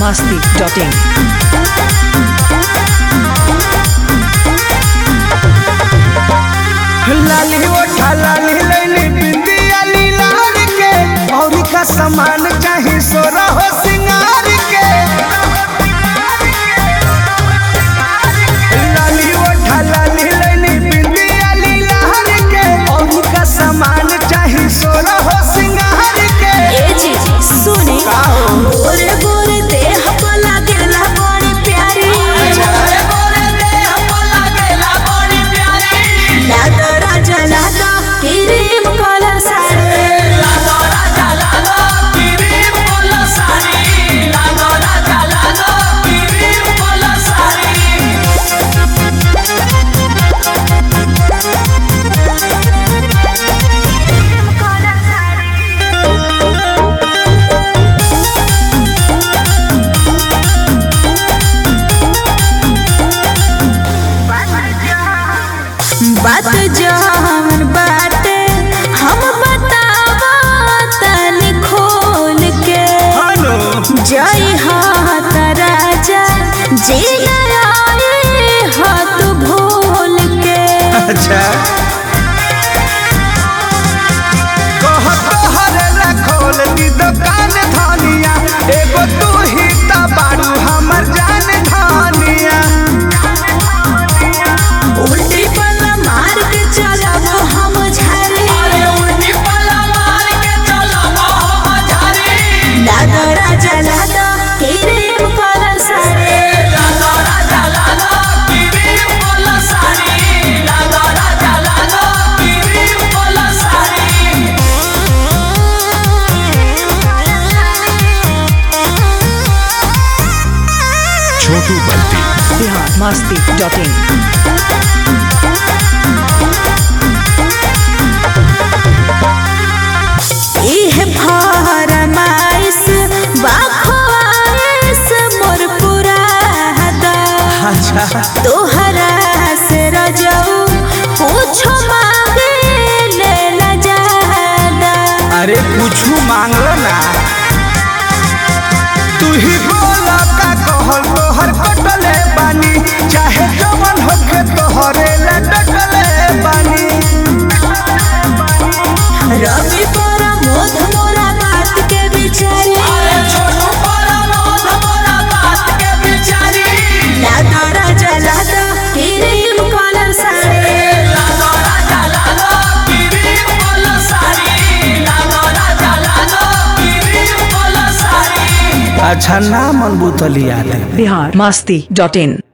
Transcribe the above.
biharmasti.in लाली ओठा लाली लैली बिंदिया लीलार के और का सामान चाही सोरा हो सिंगार के लाली ओठा लाली लैली बिंदिया लीलार के और का सामान चाही सोरा हो सिंगार के ए जी सुने गोरे गोरे देह पर लागेला बड़ी प्यारी लागा राजा लागा क्रीम कलर बात जहन बाटे हम बतावा तनी खोल के जय हाथ राजा जी नाराए हाथ भूल के अच्छा कहत खोल दी दुकान धनिया एगो तू ही ता बारू हमर जान धनिया उल्टी पल्ला मार के चलब हम झारे लागा राजा लागा क्रीम कलर सारे छोटू बल्टी biharmasti.in इह फरमाइश बाखवाइश मोर पूरा हदा तोहरा से रजऊ कुछ मांगे ले न जादा अरे कुछ मांगलो ना तू ही बोला का कहल तोहर कटले बानी चाहे जवन होके तोहरे ला डटले बानी रवि तोरा मोध मोरा बात के बिचारी लागा राजा लागा क्रीम कलर सारे अच्छा ना मन बुतलिया biharmasti.in